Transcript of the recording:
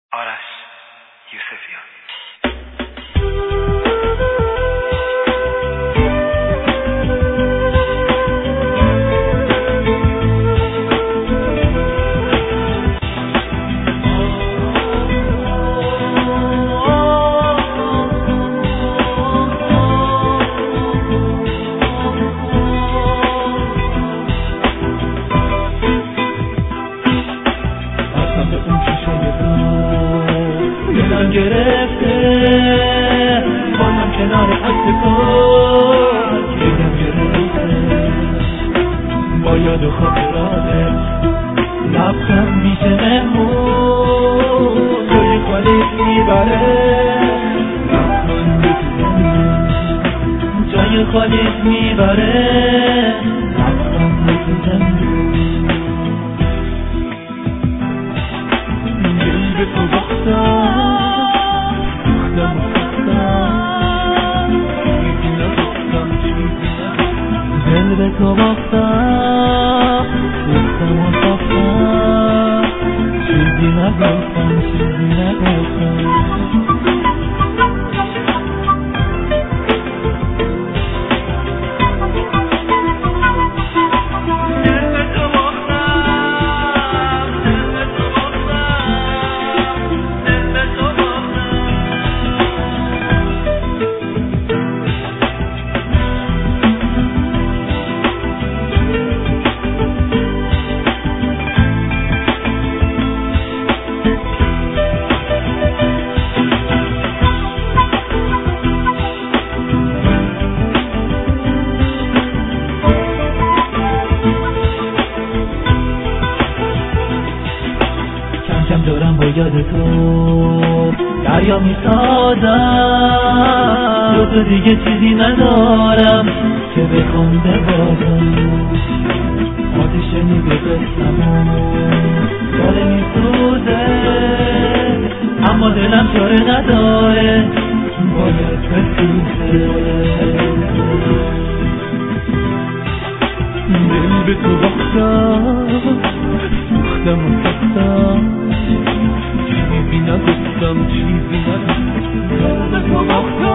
آرش یوسفیان. گرفته بازم کنار عکس‌کار دلم گرفته با یاد و خاطراتت لبخند میشه مهمون توی خالیت میبره لبخند جای خالیت میبره لبخند تو زندون دل به تو باختم دل به تو باختم گفتم و ساختم چیزی نگفتم دارم با یاد تو دریا میسازم تو دیگه چیزی ندارم که بخوام ببازم آتیش میبرسم داره میسوزه اما دلم چاره نداره باید بسوزه دل به تو باختم سوختم و ساختم چیزی نگفتم دل به تو باختم